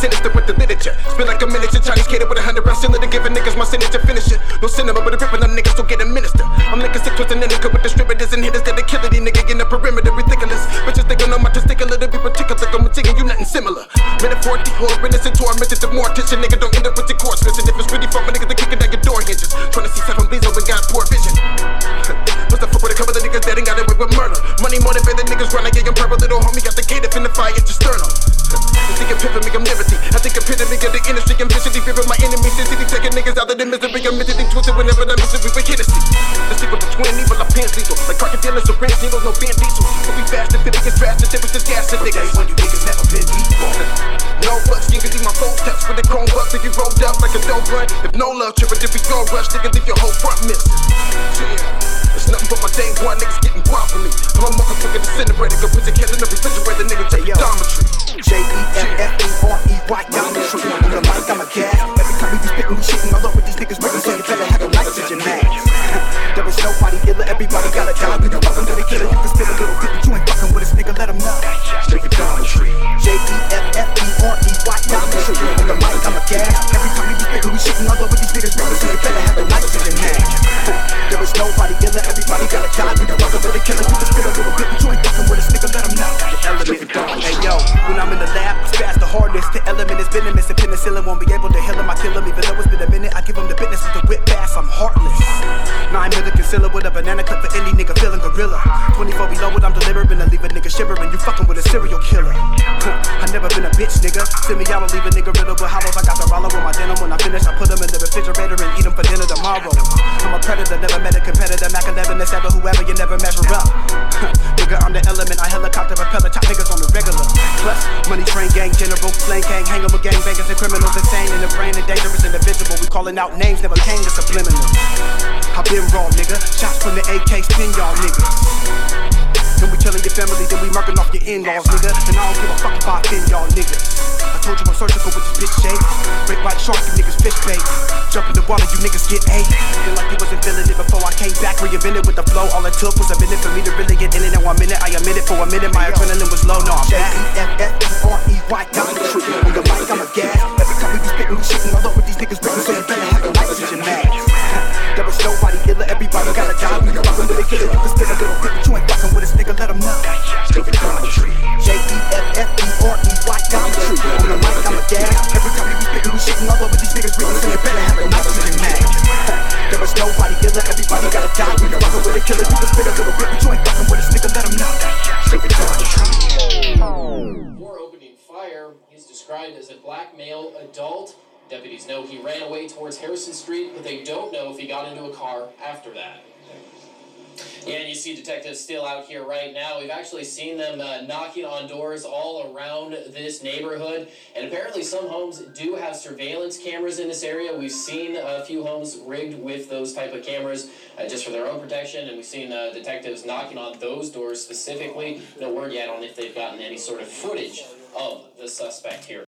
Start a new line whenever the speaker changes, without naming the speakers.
sinister with the literature. Spit like a miniature Chinese cater with 100-round cylinder, giving niggas my signature finisher. No cinema, but a rip on them niggas, so get a minister. I'm like a 6 with an indica with distributors and hitters that they kill it. These niggas in the perimeter, ridiculous. Bitches think I know my testicular to be particular. Think I'm singing you nothing similar. Metaphor, horror, innocent tormented to more attention. Nigga don't end up with the course missing. If it's really fun, my niggas are kicking down your door hinges. Trying to see 7 bleeds over, got poor vision. What's the fuck with a couple of niggas that ain't got away with murder? Money more than the niggas run, I get them purple. Little homie got the gate up in the fire, it's your sternum. You think I'm pimping me, I'm liberty. I think I'm pitting me, get the industry. I'm vicious, ripping my enemies. City taking niggas out of the misery. I'm mentally twisted whenever I'm misery with Hennessy. The sleep with the twin evil, I pants lethal. Like crocodiles or ranch needles, no Van Diesel. We'll be fast and fit, gets fast, the tempest is gas and niggas. When you niggas never been equal. No bucks, you can see my full steps with the chrome bucks. If you rolled up like a dope run. If no love, tripping, if we go rush, nigga, leave your whole front missing. Yeah. It's nothing but my day one, niggas getting wild for me. I'm a motherfucking disintegrator, go put your kids in the refrigerator, nigga, take your geometry.
J-E-F-F-E-R-E-Y, geometry. On the mic, I'm a gas. Every time we be spitting, we shitting all over these niggas, breaking, so you better have a nitrogen mask. There is nobody iller, everybody got a job. You can fuck until they kill it, you can spit a little bit, but you ain't fucking with this nigga, let him know. Straight geometry. J-E-F-F-E-R-E-Y, geometry. On the mic, I'm a gas. Every time we be spitting, we shitting all over these niggas, breaking, so you better have a nitrogen mask. There is nobody iller, everybody got a job. You can fuck until they kill it, you can spit a little bit, but you ain't fucking with this nigga, let him know. The element dog. Hey yo, when I'm in the lab, it's fast the hardest. The element is venomous, and penicillin won't be able to heal him. I kill him, even though it's been a minute. I give him the business with the whip fast, I'm heartless. 9 million concealer with a banana clip for any nigga feeling gorilla. 24 below what I'm delivering, I leave a nigga shivering. You fucking with a serial killer. I never been a bitch, nigga. Send me out, I'll leave a nigga riddled with hollows. I got the roller with my denim. When I finish, I put them in the refrigerator and eat them for dinner tomorrow. I'm a predator, never met a competitor. Mac 11 to 7, whoever, you never measure up. Nigga, I'm the element. I helicopter propeller, top niggas on the regular. Plus, money train gang general, slang gang, hang 'em with gang bangers and criminals insane in the brain, a dangerous individual. We calling out names, never came to subliminal. I been raw, nigga. Shots from the AK, spin y'all niggas. Then we killing your family, then we murking off your in-laws, nigga. And I don't give a fuck if I offend y'all niggas. I told you I'm surgical with this bitch shake. Break like sharks, you niggas fish bait. Jump in the water, you niggas get ate. Feel like you wasn't feeling it before I came back. Reinvented with the flow. All it took was a minute for me to really get in it. Now I'm in it, I admit it. For a minute, my adrenaline was low. No, I'm back. J-E-F-F-E-R-E-Y, geometry. On the mic, I'm a gas. Every time we be spitting, we shitting all over these niggas, breaking, so you better have a nitrogen mask. There is nobody iller, everybody got a job. You can fucking with a killer, you can spit a little bit, but you ain't fucking with this nigga, let him know. Straight geometry. J-E-F-F-E-R-E-Y, geometry. On the mic, I'm a gas. Every time we be spitting, we shitting all over these niggas, breaking, so you better have a nitrogen mask. There is nobody iller, everybody got a job. You can fucking with a killer, you can spit a little bit, but you ain't fucking with this nigga, let him know. Straight geometry.
Before opening fire, he's described as a black male adult. Deputies know he ran away towards Harrison Street, but they don't know if he got into a car after that. Yeah, and you see detectives still out here right now. We've actually seen them knocking on doors all around this neighborhood. And apparently some homes do have surveillance cameras in this area. We've seen a few homes rigged with those type of cameras just for their own protection. And we've seen detectives knocking on those doors specifically. No word yet on if they've gotten any sort of footage of the suspect here.